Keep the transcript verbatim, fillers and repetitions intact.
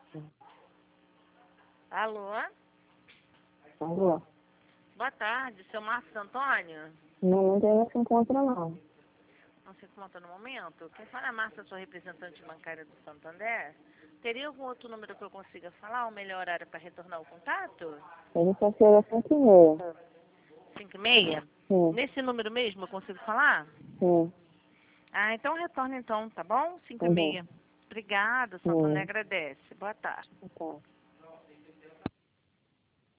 Alô? Alô? Boa tarde, seu Márcio Antônio? Não, não tem esse encontro, não. Não se encontra no momento? Quem fala é a Márcia, sua representante bancária do Santander. Teria algum outro número que eu consiga falar, ou melhor horário para retornar o contato? Ele só chega às cinco e meia. cinco e meia? Sim, Nesse número mesmo eu consigo falar? sim, Ah, então retorna então, tá bom? cinco tá e bom. meia. Obrigada, Santander Sim, agradece. Boa tarde. tá.